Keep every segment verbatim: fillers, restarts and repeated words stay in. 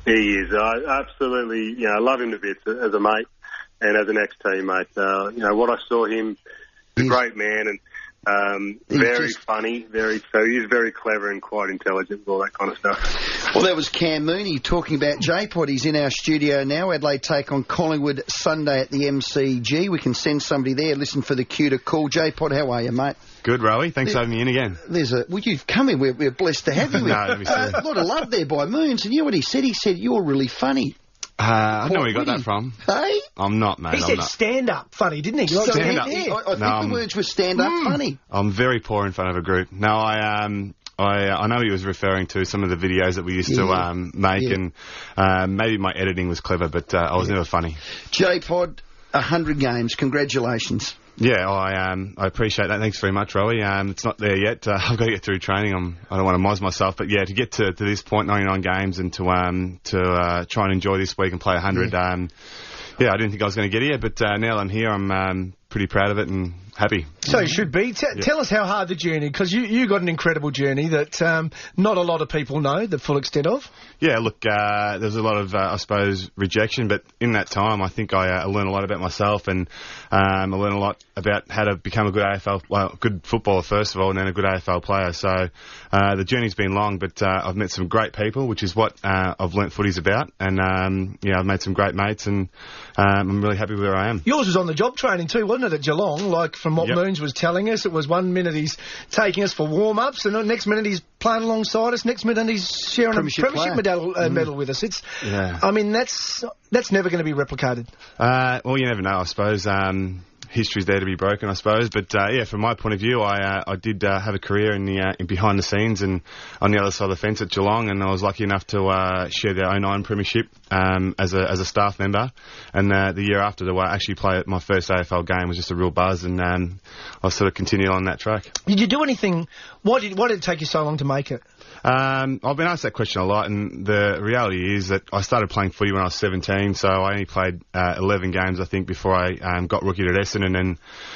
He is. I absolutely, you know, I love him to bits as a mate and as an ex-teammate. Uh, you know, what I saw him, he's a great man and um, very just funny, very so he's very clever and quite intelligent, all that kind of stuff. Well, that was Cam Mooney talking about J-Pod. He's in our studio now. Adelaide take on Collingwood Sunday at the M C G. We can send somebody there. Listen for the cue to call. J-Pod, how are you, mate? Good, Rowie. Thanks there, for having me in again. There's a well, you've come in. We're, we're blessed to have you. No, let me see. Uh, a lot of love there by Moons. And you know what he said? He said you're really funny. Uh, I don't know where you got that from. Hey? I'm not, mate. He I'm said not. stand-up funny, didn't he? So stand up. I, I think no, the words were stand-up mm. funny. I'm very poor in front of a group. No, I um, I I know he was referring to some of the videos that we used yeah. to um make, yeah. and um, maybe my editing was clever, but uh, I was yeah. never funny. J-Pod, a hundred games. Congratulations. Yeah, I um I appreciate that. Thanks very much, Rowie. Um, it's not there yet. Uh, I've got to get through training. I'm I don't want to moz myself, but yeah, to get to, to this point, ninety-nine games, and to um to uh, try and enjoy this week and play a hundred. Yeah. Um, yeah, I didn't think I was going to get here, but uh, now I'm here. I'm um, pretty proud of it and happy. So you should be. T- yeah. Tell us how hard the journey, because you you got an incredible journey that um, not a lot of people know the full extent of. Yeah, look, uh, there's a lot of, uh, I suppose, rejection, but in that time, I think I uh, learned a lot about myself, and um, I learned a lot about how to become a good A F L, well, good footballer first of all, and then a good A F L player. So uh, the journey's been long, but uh, I've met some great people, which is what uh, I've learnt footy's about, and um, yeah, I've made some great mates, and um, I'm really happy where I am. Yours was on the job training too, wasn't it, at Geelong? Like from what yep. Moons was telling us, it was one minute he's taking us for warm-ups, and the next minute he's playing alongside us, next minute he's sharing premiership a premiership medal, uh, mm. medal with us. It's, yeah. I mean, that's that's never going to be replicated. Uh, well, you never know, I suppose. Um, history's there to be broken, I suppose. But uh, yeah, from my point of view, I uh, I did uh, have a career in the uh, in behind the scenes and on the other side of the fence at Geelong, and I was lucky enough to uh, share the oh nine premiership um, as a as a staff member. And uh, the year after, to uh, actually play my first A F L game was just a real buzz, and um, I sort of continued on that track. Did you do anything? Why did why did it take you so long to make it? Um, I've been asked that question a lot, and the reality is that I started playing footy when I was seventeen, so I only played uh, eleven games, I think, before I um, got rookied at Essendon, and then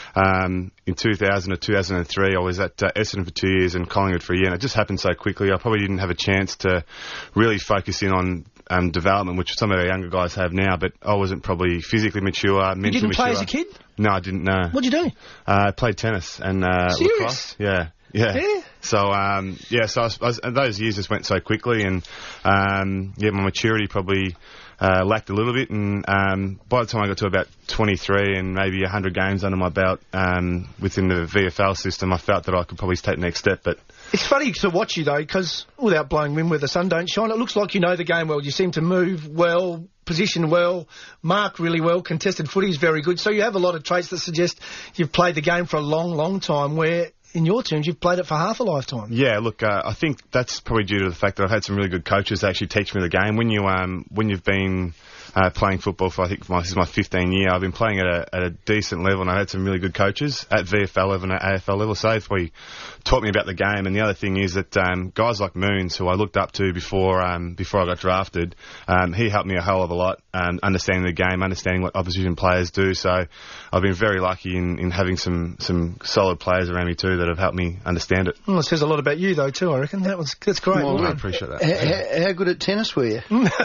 um, in two thousand or two thousand three I was at uh, Essendon for two years and Collingwood for a year, and it just happened so quickly. I probably didn't have a chance to really focus in on um, development, which some of our younger guys have now, but I wasn't probably physically mature, mentally mature. You didn't play mature. as a kid? No, I didn't, no. What'd you do? Uh, I played tennis and uh, Serious? lacrosse. Yeah. Yeah. yeah. So, um, yeah, so I was, I was, those years just went so quickly, and, um, yeah, my maturity probably uh, lacked a little bit, and um, by the time I got to about twenty-three and maybe one hundred games under my belt um, within the V F L system, I felt that I could probably take the next step, but... It's funny to watch you, though, because without blowing wind where the sun don't shine, it looks like you know the game well. You seem to move well, position well, mark really well, contested footy is very good, so you have a lot of traits that suggest you've played the game for a long, long time, where... in your terms, you've played it for half a lifetime. Yeah, look, uh, I think that's probably due to the fact that I've had some really good coaches that actually teach me the game. When you um, when you've been uh, playing football for, I think, my, this is my fifteenth year, I've been playing at a, at a decent level, and I had some really good coaches at V F L level and at A F L level, so they've probably taught me about the game. And the other thing is that um, guys like Moons, who I looked up to before um, before I got drafted, um, he helped me a hell of a lot, um, understanding the game, understanding what opposition players do. So I've been very lucky in, in having some, some solid players around me too that have helped me understand it. Well, it says a lot about you, though, too, I reckon. That was That's great. Well, I appreciate that. How, how good at tennis were you?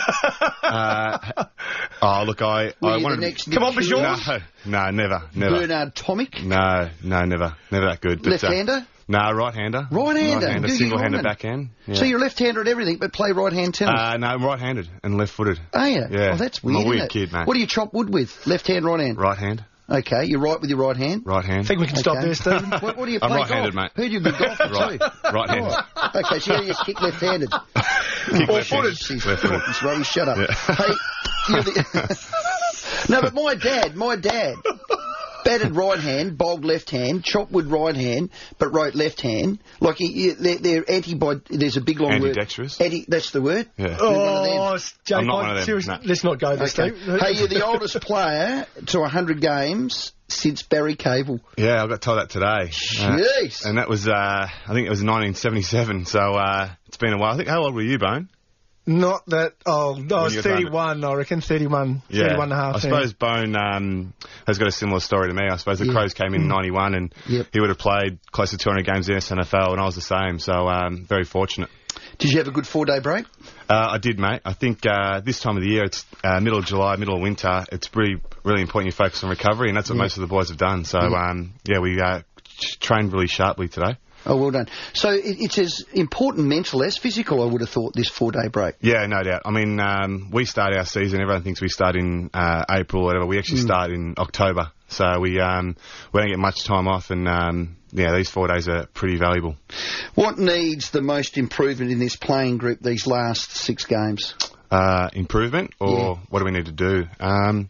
uh, oh, look, I, were I you wanted... the next Come on, Bajor. No, no, never, never. Bernard Tomic? No, no, never. Never that good. But, left-hander? Uh, no, right-hander. Right-hander? Right-hander, single-handed backhand. Yeah. So you're left-hander at everything, but play right-hand tennis? Uh, no, I'm right-handed and left-footed. Are you? Yeah. Oh, that's weird, I'm a weird isn't it? kid, mate. What do you chop wood with? Left-hand, right-hand? Right-hand. Okay, you're right with your right hand? Right hand. I think we can okay. stop there, Stephen. what, what do you play? I'm right-handed, golf? mate. Heard you're a good golfer, right. too. Right-handed. Oh. Okay, so you just kick left-handed. Kick or left-handed. footed. Left-footed. It's Robbie, shut up. Yeah. Hey, you're the... No, but my dad, my dad... batted right hand, bowled left hand, chopped wood right hand, but wrote left hand. Like, he, he, they're, they're anti... There's a big long Ambidextrous? word. Anti... That's the word? Yeah. Oh, Jake, I'm not one of them. Seriously, No. let's not go there, Okay. Steve. Hey, you're the oldest player to one hundred games since Barry Cable. Yeah, I got told that today. Jeez. Uh, and that was, uh, I think it was nineteen seventy-seven, so uh, it's been a while. I think, how old were you, Bone? Not that old. I was you thirty-one, I reckon. thirty-one, Yeah. thirty-one and a half. I suppose Bone um, has got a similar story to me. I suppose the Yeah. Crows came in mm. ninety-one, and yep. he would have played close to two hundred games in the S N F L, and I was the same, so um, very fortunate. Did you have a good four-day break? Uh, I did, mate. I think uh, this time of the year, it's uh, middle of July, middle of winter, it's really, really important you focus on recovery, and that's what yeah. most of the boys have done. So, yeah, um, yeah we uh, trained really sharply today. Oh, well done. So it, it's as important mental as physical, I would have thought, this four-day break. Yeah, no doubt. I mean, um, we start our season, everyone thinks we start in uh, April or whatever. We actually mm. start in October. So we um, we don't get much time off, and um, yeah, these four days are pretty valuable. What needs the most improvement in this playing group these last six games? Uh, improvement, or yeah. what do we need to do? Um,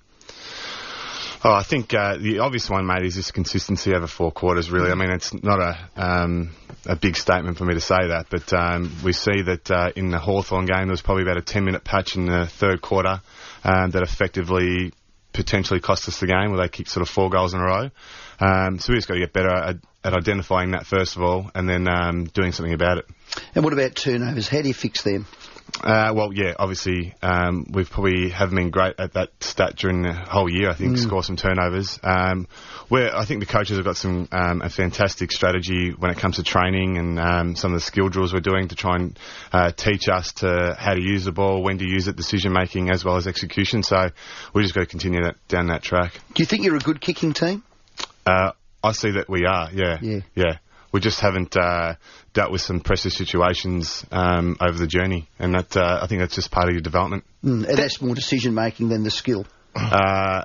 oh, I think uh, the obvious one, mate, is this consistency over four quarters, really. I mean, it's not a um, a big statement for me to say that, but um, we see that uh, in the Hawthorn game, there was probably about a ten-minute patch in the third quarter um, that effectively potentially cost us the game, where they kicked sort of four goals in a row. Um, so we just got to get better at, at identifying that first of all, and then um, doing something about it. And what about turnovers? How do you fix them? Uh, well, yeah, obviously um, we've probably haven't been great at that stat during the whole year. I think mm. score some turnovers. Um, where I think the coaches have got some um, a fantastic strategy when it comes to training and um, some of the skill drills we're doing to try and uh, teach us to how to use the ball, when to use it, decision making as well as execution. So we just got to continue that down that track. Do you think you're a good kicking team? Uh, I see that we are. Yeah, yeah, yeah. We just haven't uh, dealt with some pressure situations um, over the journey, and that uh, I think that's just part of your development. Mm, and that's more decision making than the skill. Uh,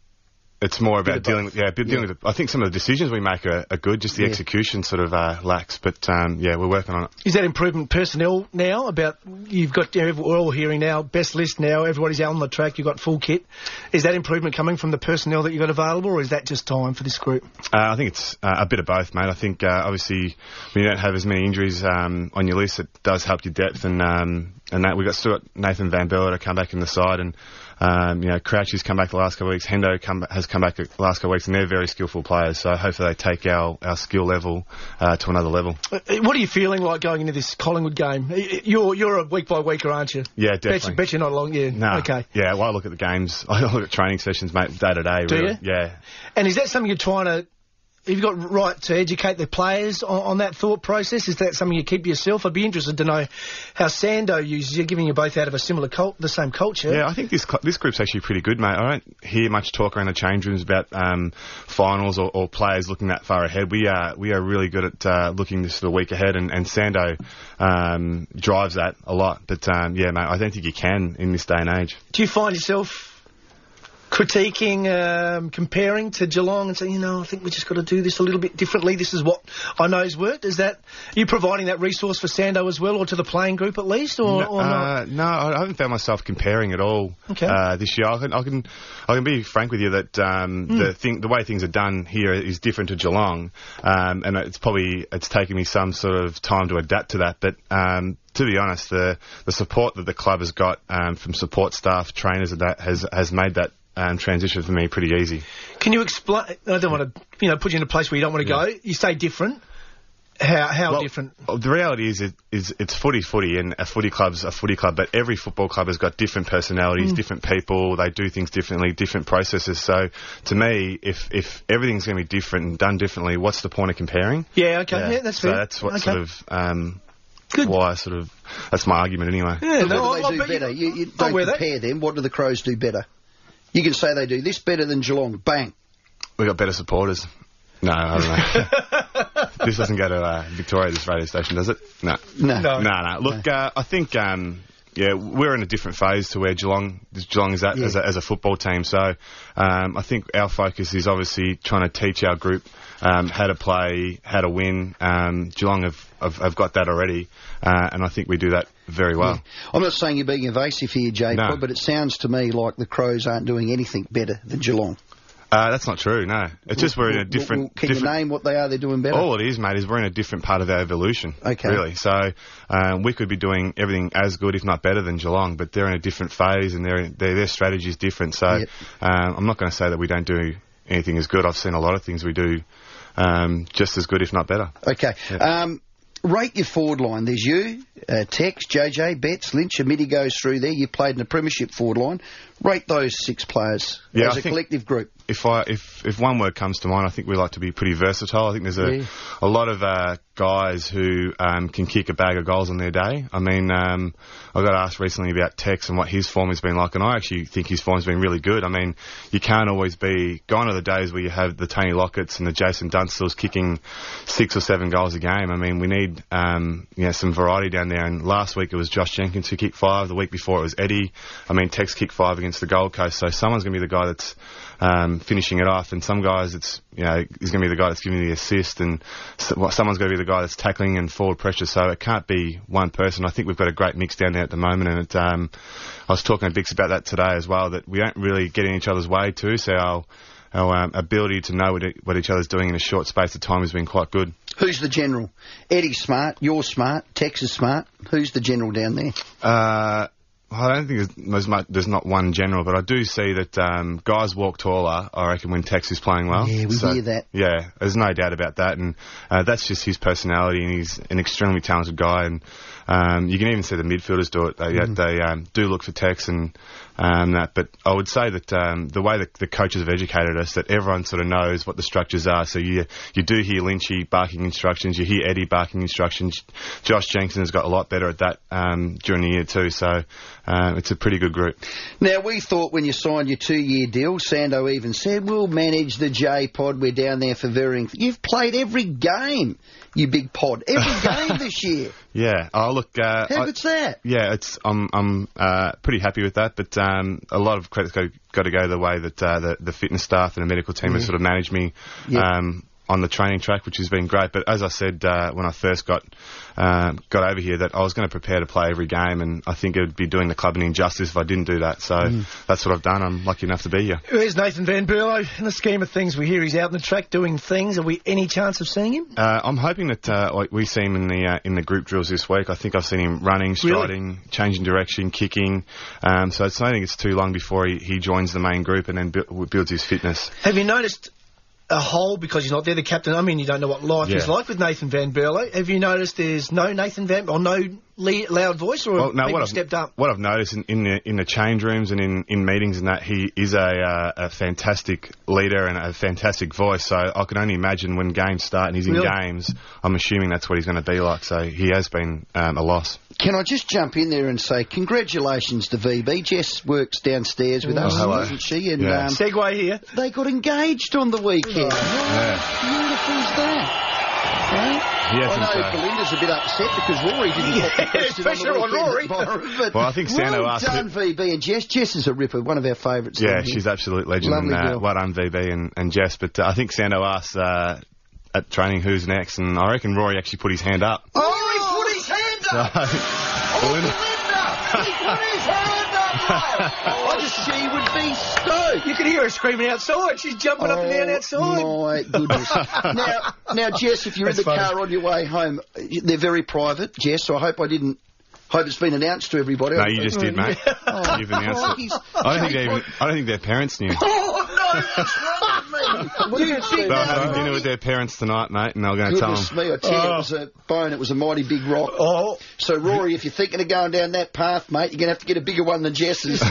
it's more about dealing with, yeah, dealing yeah. with it. I think some of the decisions we make are, are good, just the yeah. execution sort of uh, lacks, but um, yeah, we're working on it. Is that improvement personnel now? About, you've got, you know, we're all hearing now, best list now, everybody's out on the track, you've got full kit. Is that improvement coming from the personnel that you've got available, or is that just time for this group? Uh, I think it's uh, a bit of both, mate. I think uh, obviously when you don't have as many injuries um, on your list, it does help your depth, and um, and that we've got still got Nathan Van Bella to come back in the side, and Um, you know, Crouchy's come back the last couple of weeks. Hendo come, has come back the last couple of weeks, and they're very skillful players. So hopefully they take our, our skill level uh, to another level. Uh, what are you feeling like going into this Collingwood game? You're you're a week by weeker, aren't you? Yeah, definitely. Bet, bet you're not long. Yeah. No. Okay. Yeah. Well, I look at the games. I look at training sessions, mate, day to day. Do really. you? Yeah. And is that something you're trying to? Have you got right to educate the players on, on that thought process? Is that something you keep yourself? I'd be interested to know how Sando uses you, given you both out of a similar cult, the same culture. Yeah, I think this this group's actually pretty good, mate. I don't hear much talk around the change rooms about um, finals or, or players looking that far ahead. We are we are really good at uh, looking this the week ahead, and, and Sando um, drives that a lot. But um, yeah, mate, I don't think you can in this day and age. Do you find yourself critiquing, um, comparing to Geelong and saying, you know, I think we just got to do this a little bit differently. This is what I know's worked. Is that, are you providing that resource for Sando as well, or to the playing group at least, or, no, or not? Uh, no, I haven't found myself comparing at all okay. uh, this year. I can, I can, I can be frank with you that um, mm. the thing, the way things are done here is different to Geelong, um, and it's probably it's taken me some sort of time to adapt to that, but. Um, To be honest, the the support that the club has got um, from support staff, trainers, and that has has made that um, transition for me pretty easy. Can you explain? I don't want to, you know, put you in a place where you don't want to yeah. go. You say different. How how well, different? The reality is, it is it's footy, footy, and a footy club's a footy club. But every football club has got different personalities, mm. different people. They do things differently, different processes. So, to me, if if everything's going to be different and done differently, what's the point of comparing? Yeah, okay, yeah, yeah that's fair. So that's what okay. sort of. Um, Good. Why sort of that's my argument anyway. Yeah, no, what do they do better? You, you don't compare them. What do the Crows do better? You can say they do this better than Geelong. Bang. We got better supporters. No, I don't know. This doesn't go to uh, Victoria, this radio station, does it? No. No. No, no. no. Look, no. Uh, I think um, yeah, we're in a different phase to where Geelong Geelong is at yeah. as, a, as a football team. So um, I think our focus is obviously trying to teach our group um, how to play, how to win. Um, Geelong have, have, have got that already, uh, and I think we do that very well. Yeah. I'm not saying you're being evasive here, Jay, no. but it sounds to me like the Crows aren't doing anything better than Geelong. Uh, that's not true, no. It's just we're in a different... Well, can different, you name what they are they're doing better? All it is, mate, is we're in a different part of our evolution, okay. really. So um, we could be doing everything as good, if not better, than Geelong, but they're in a different phase and their their strategy is different. So yep. um, I'm not going to say that we don't do anything as good. I've seen a lot of things we do um, just as good, if not better. Okay. Yeah. Um, rate your forward line. There's you, uh, Tex, J J, Betts, Lynch, Mitty goes through there. You played in a premiership forward line. Rate those six players yeah, as I a think collective group. If I if if one word comes to mind, I think we like to be pretty versatile. I think there's a yeah. a lot of uh, guys who um, can kick a bag of goals on their day. I mean, um, I got asked recently about Tex and what his form has been like, and I actually think his form's been really good. I mean, you can't always be... Gone are the days where you have the Tony Lockett's and the Jason Dunstall's kicking six or seven goals a game. I mean, we need um, you know, some variety down there, and last week it was Josh Jenkins who kicked five. The week before it was Eddie. I mean, Tex kicked five against the Gold Coast, so someone's going to be the guy that's um, finishing it off, and some guys it's, you know, is going to be the guy that's giving the assist, and someone's going to be the guy that's tackling and forward pressure, so it can't be one person. I think we've got a great mix down there at the moment, and it, um, I was talking to Bix about that today as well, that we don't really get in each other's way too, so our, our um, ability to know what, it, what each other's doing in a short space of time has been quite good. Who's the general? Eddie's smart, you're smart, Tex is smart. Who's the general down there? Uh... I don't think there's, there's, much, there's not one general, but I do see that um, guys walk taller, I reckon, when Tex is playing well. Yeah, we so, hear that. Yeah, there's no doubt about that, and uh, that's just his personality, and he's an extremely talented guy, and um, you can even see the midfielders do it. They, mm-hmm. they um, do look for Tex and um, that, but I would say that um, the way that the coaches have educated us, that everyone sort of knows what the structures are, so you you do hear Lynchy barking instructions, you hear Eddie barking instructions. Josh Jenkins has got a lot better at that um, during the year too, so uh, it's a pretty good group. Now, we thought when you signed your two-year deal, Sando even said, we'll manage the J-Pod, we're down there for varying... You've played every game, you big pod, every game this year. Yeah. Oh, look... Uh, How good's that? Yeah, it's I'm I'm uh, pretty happy with that, but um, a lot of credit's got, got to go the way that uh, the, the fitness staff and the medical team yeah. have sort of managed me yeah. um, on the training track, which has been great. But as I said uh, when I first got uh, got over here, that I was going to prepare to play every game, and I think it would be doing the club an injustice if I didn't do that. So mm. that's what I've done. I'm lucky enough to be here. Where's Nathan Van Berlo? In the scheme of things, we hear he's out on the track doing things. Are we any chance of seeing him? Uh, I'm hoping that uh, we see him in the uh, in the group drills this week. I think I've seen him running, striding, really? changing direction, kicking. Um, so it's, I don't think it's too long before he, he joins the main group and then bu- builds his fitness. Have you noticed a hole, because you're not there, the captain? I mean, you don't know what life yeah. is like with Nathan Van Berlo. Have you noticed there's no Nathan Van, or no le- loud voice, or well, no, people what stepped I've, up? What I've noticed in, in the in the change rooms and in, in meetings and that, he is a uh, a fantastic leader and a fantastic voice. So I can only imagine when games start and he's in really? games, I'm assuming that's what he's going to be like. So he has been um, a loss. Can I just jump in there and say congratulations to V B. Jess works downstairs with oh, us, hello. doesn't she? And yeah. um, segue here. They got engaged on the weekend. Oh, yeah. Beautiful is that? Right? Yes, I know uh, Belinda's a bit upset because Rory didn't yeah, pop the question pressure on, on Rory. But well, I think Sando well asked done, V B and Jess. Jess is a ripper, one of our favourites. Yeah, she's an absolute legend. Lovely and, uh, girl. well done, V B and, and Jess. But uh, I think Sando asked uh, at training who's next, and I reckon Rory actually put his hand up. Oh, oh he put his hand up! So, oh, Belinda! He put his hand up! I just, she would be stoked. You could hear her screaming outside. She's jumping oh, up and down outside. My goodness. now, now, Jess, if you're That's in the funny. car on your way home, they're very private, Jess, so I hope I didn't... Hope it's been announced to everybody. No, you just did, mate. Oh, You've announced it. I don't think they even, I don't think their parents knew. Oh, no, what's wrong with me? You think They're having dinner with their parents tonight, mate, and they're going to tell Goodness them. me, I tell you, Oh. it was a bone, it was a mighty big rock. Oh. So, Rory, if you're thinking of going down that path, mate, you're going to have to get a bigger one than Jess's.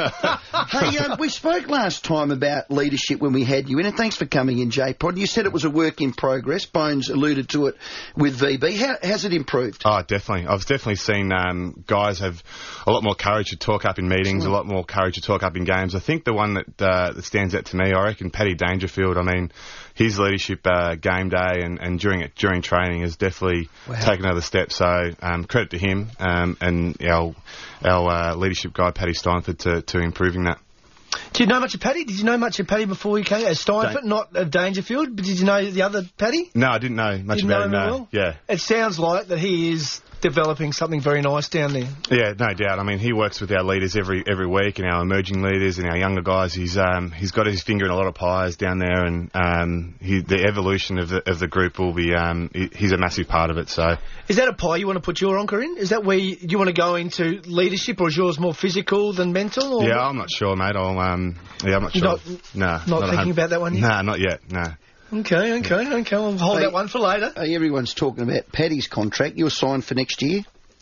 Hey, um, we spoke last time about leadership when we had you in, and thanks for coming in, J-Pod. You said it was a work in progress. Bones alluded to it with V B. How has it improved? Oh, definitely. I've definitely seen um, guys have a lot more courage to talk up in meetings, a lot more courage to talk up in games. I think the one that, uh, that stands out to me, I reckon Paddy Dangerfield. I mean, his leadership uh, game day and, and during it, during training has definitely wow. taken another step. So um, credit to him um, and our our uh, leadership guy Paddy Steinford to, to improving that. Did you know much of Paddy? Did you know much of Paddy before you came? As Steinford, Don't. not of Dangerfield, but did you know the other Paddy? No, I didn't know much Didn't about know him. him No. well? Yeah. It sounds like that he is developing something very nice down there. Yeah, no doubt. I mean, he works with our leaders every every week, and our emerging leaders and our younger guys. He's um he's got his finger in a lot of pies down there, and um he, the evolution of the of the group will be um he, he's a massive part of it. So is that a pie you want to put your onker in? Is that where you, do you want to go into leadership, or is yours more physical than mental? Or yeah, what? I'm not sure, mate. I'll um yeah, I'm not sure. Not, no, not, not thinking about that one yet? Nah, not yet. No. Okay, okay, okay. I'll hold Hey, that one for later. Hey, everyone's talking about Paddy's contract. You're signed for next year. Yep.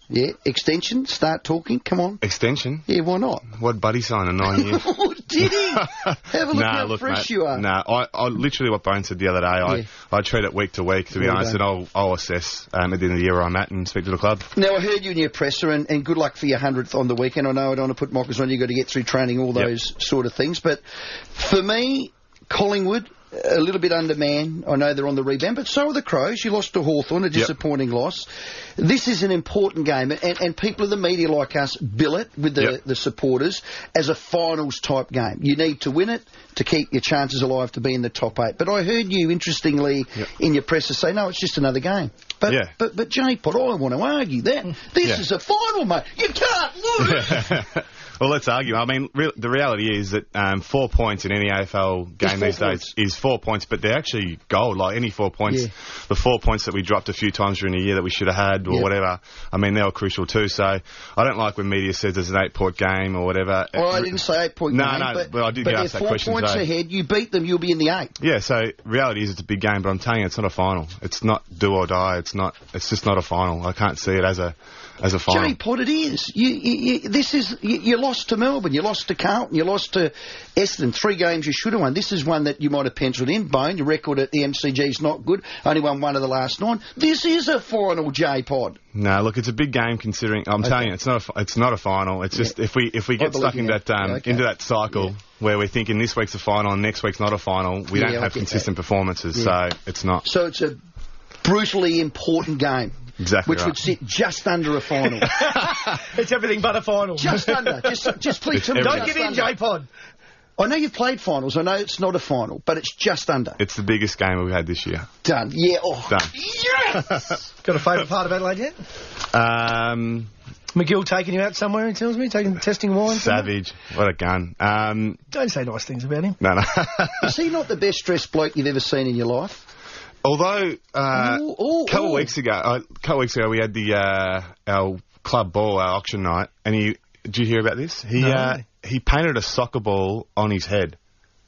Yeah, extension, start talking, come on. Extension? Yeah, why not? What buddy sign in nine years? Oh, did he? Have a look nah, how look, fresh mate, you are. Nah, I, I literally what Bones said the other day, I, Yeah. I treat it week to week, to be Well honest, done. and I'll, I'll assess um, at the end of the year where I'm at and speak to the club. Now, I heard you in your presser, and, and good luck for your hundredth on the weekend. I know I don't want to put mockers on you, you've got to get through training, all Yep. those sort of things. But for me, Collingwood, a little bit undermanned. I know they're on the rebound, but so are the Crows. You lost to Hawthorn, a disappointing loss. This is an important game, and, and people in the media like us bill it with the, Yep. the supporters as a finals-type game. You need to win it to keep your chances alive to be in the top eight. But I heard you, interestingly, Yep. in your presser say, no, it's just another game. But, Yeah. but, but J-Pod, I want to argue that. This Yeah. is a final, mate. You can't lose. Well, let's argue. I mean, re- the reality is that um, four points in any A F L game four these points. days is four points, but they're actually gold. Like any four points, Yeah. the four points that we dropped a few times during the year that we should have had or Yep. whatever, I mean, they were crucial too. So I don't like when media says there's an eight-point game or whatever. Well, I didn't say eight-point No, game, no, but, but I did but get they're asked that four question points today. ahead. You beat them, you'll be in the eight. Yeah, so reality is it's a big game, but I'm telling you, it's not a final. It's not do or die. It's not. It's just not a final. I can't see it as a as a final. J-Pod, it is. You, you, you, this is you, you lost to Melbourne, you lost to Carlton, you lost to Essendon. Three games you should have won. This is one that you might have penciled in. Bone, your record at the M C G is not good. Only won one of the last nine. This is a final, J-Pod. No, look, it's a big game considering. I'm Okay. telling you, it's not. A, fi- it's not a final. It's just if we if we I get believe stuck you in now. that um, Yeah, okay. into that cycle where we're thinking this week's a final and next week's not a final, we Yeah, don't I have get consistent that. performances. Yeah. So it's not. So it's a brutally important game. Exactly Which right. would sit just under a final. It's everything but a final. Just under. Just, just please It's tell me. everything. Don't just give in, under. J-Pod. I know you've played finals. I know it's not a final, but it's just under. It's the biggest game we've had this year. Done. Yeah. Oh. Done. Yes! Got a favourite part of Adelaide yet? Um, McGill taking you out somewhere, he tells me, taking testing wine. somewhere? savage. What a gun. Um, Don't say nice things about him. no, no. Is he not the best dressed bloke you've ever seen in your life? Although uh, Ooh, ooh, a couple ooh. of weeks ago, a couple of weeks ago, we had the uh, our club ball, our auction night, and he. Did you hear about this? He No. uh, he painted a soccer ball on his head.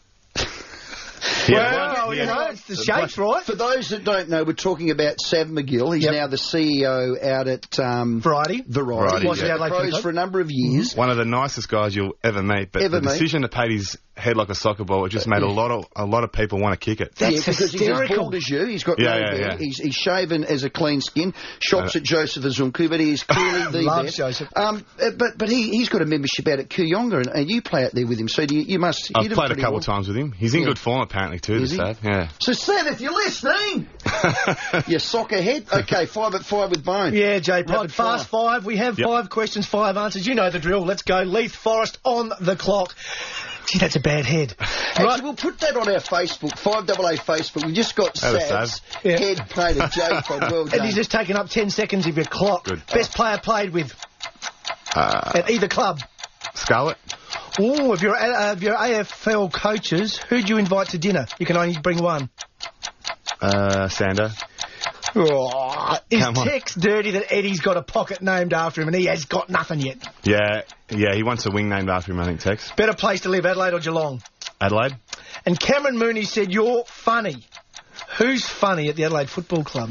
Yeah, Well, he you had- know, it's the shapes, right? For those that don't know, we're talking about Sav McGill. He's Yep. now the C E O out at um, Variety. Variety. Variety, He was yeah. at the Adelaide Crows Football. for a number of years. One of the nicest guys you'll ever meet, but Ever the meet. decision to paint his head like a soccer ball, it just made a lot of a lot of people want to kick it. That's yeah, because he's as hysterical. bald as you. He's got Yeah, no yeah, beard. yeah. He's, he's shaven as a clean skin. Shops at Joseph Azunku, but he is clearly the Loves best. Joseph. Um, uh, but but he he's got a membership out at Kooyonga, and, and you play out there with him. So do you, you must. I've hit him played a pretty couple well. of times with him. He's in Yeah. good form apparently too. Is This he? Sav. Yeah. So Sav, if you're listening, you soccer head. Okay, five at five with Bone. Yeah, J-Pod. Rapid Fast five. We have Yep. five questions, five answers. You know the drill. Let's go. Leith Forest on the clock. Gee, that's a bad head. Actually, Right. we'll put that on our Facebook, five double A Facebook. We've just got That was Sav's Sav. Yeah. head painted J-Pod. Well And done. he's just taken up ten seconds of your clock. Good. Best player played with Uh, at either club. Scarlett. Oh, if you're uh, if you're A F L coaches, who do you invite to dinner? You can only bring one. Uh, Sander. Oh, is Come on. Tex dirty that Eddie's got a pocket named after him and he has got nothing yet? Yeah, yeah. He wants a wing named after him. I think Tex. Better place to live, Adelaide or Geelong? Adelaide. And Cameron Mooney said, you're funny. Who's funny at the Adelaide Football Club?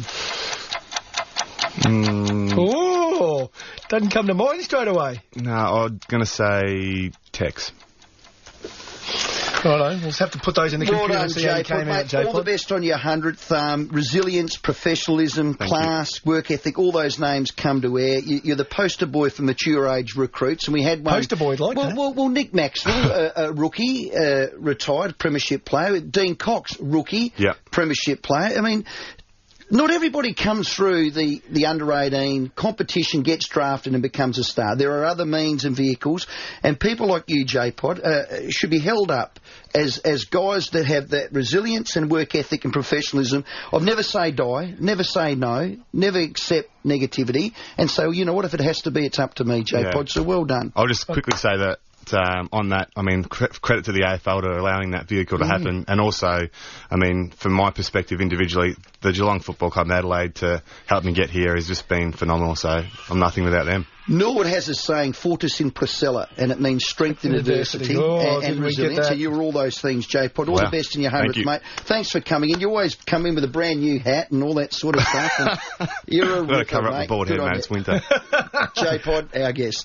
Mm, Oh, doesn't come to mind straight away. no, I'm gonna say Tex. Righto, we'll just have to put those in the Well computer done, and see how you J-Pod, came out, mate. All the J-Pod. best on your hundredth. Um, resilience, professionalism, Thank class, work ethic, all those names come to air. You, you're the poster boy for mature age recruits, and we had one. Poster boy, like well, that. well, well, Nick Maxwell, a, a rookie, uh, retired premiership player. Dean Cox, rookie, Yeah. premiership player. I mean, not everybody comes through the, the under eighteen competition, gets drafted and becomes a star. There are other means and vehicles, and people like you, J-Pod, uh, should be held up as as guys that have that resilience and work ethic and professionalism of never say die, never say no, never accept negativity, and say, well, you know what, if it has to be, it's up to me, J-Pod, Yeah. so well done. I'll just quickly say that But um, on that, I mean, cre- credit to the A F L to allowing that vehicle to mm. happen. And also, I mean, from my perspective individually, the Geelong Football Club in Adelaide to help me get here has just been phenomenal. So I'm nothing without them. Norwood has a saying, fortis in procella, and it means strength in adversity, adversity oh, and, and resilience. So you were all those things, J-Pod. All wow. the best in your hundredth, mate. Thanks for coming in. You always come in with a brand new hat and all that sort of stuff. And you're a Got to cover up the bald head, man. It's winter. J-Pod, our guest.